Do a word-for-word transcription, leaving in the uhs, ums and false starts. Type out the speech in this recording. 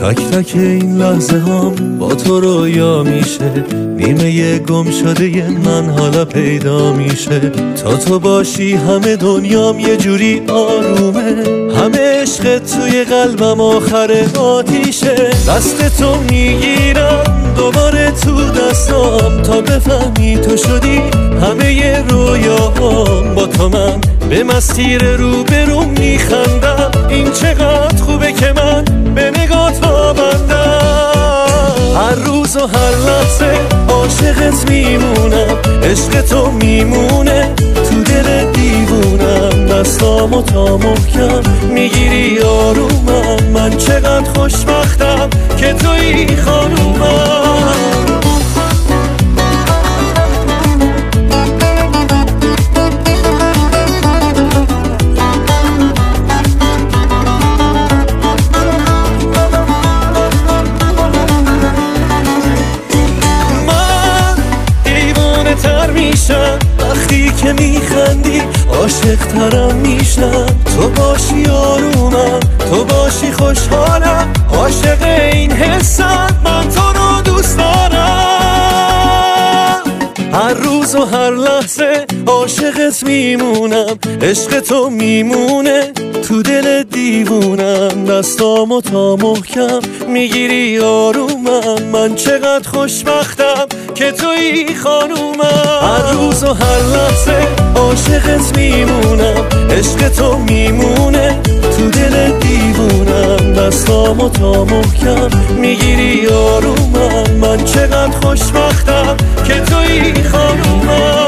تک تک این لحظه هم با تو رویا میشه، نیمه گم شده من حالا پیدا میشه. تا تو باشی همه دنیام یه جوری آرومه، همه عشق توی قلبم آخر آتیشه. دست تو میگیرم دوباره تو دستام تا بفهمی تو شدی همه ی رویاهام. با تو من به مسیر رو برو میخندم، این چقدر خوبه که من به نگاه وابندم. هر روز و هر لحظه عاشقت میمونم، عشق تو میمونه تو دل دیوونم. دستامو تا محکم میگیری آرومم، من چقدر خوشبختم که توی خانومم. وقتی که میخندی عاشق ترم میشم، تو باشی آرومم، تو باشی خوشحالم. عاشق این حسم، من تو رو دوست دارم. هر روز و هر لحظه عاشقت میمونم، عشق تو میمونه تو دل دیوونم. دستامو تا محکم میگیری آرومم، من چقدر خوشبختم که توی خانومم. هر روز و هر لحظه عاشقت میمونم، عشق تو میمونه تو دل دیوونم. دستامو تا محکم میگیری آرومم، من چقدر خوشبختم که توی خانومم.